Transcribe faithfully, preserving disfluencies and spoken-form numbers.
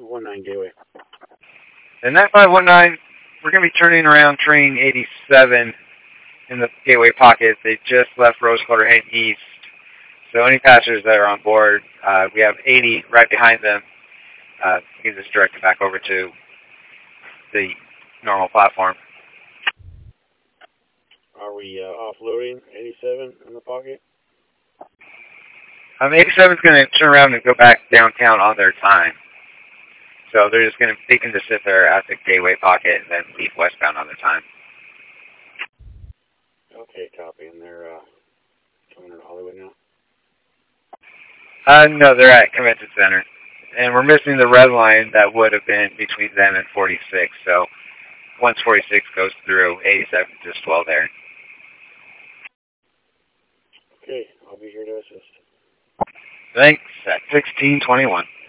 one nine Gateway. The nine five one nine, we're going to be turning around train eighty-seven in the Gateway pocket. They just left Rose Quarter heading east. So any passengers that are on board, uh, we have eighty right behind them. Uh, you can just direct it back over to the normal platform. Are we uh, offloading eighty-seven in the pocket? Um, eighty-seven is going to turn around and go back downtown on their time. So they're just going to, they can just sit there at the Gateway pocket and then leave westbound on their time. Okay, copy. And they're uh, coming to Hollywood now? Uh, no, they're at Convention Center. And we're missing the red line that would have been between them and forty-six. So once forty-six goes through, eighty-seven just well there. Okay, I'll be here to assist. Thanks, at sixteen twenty-one.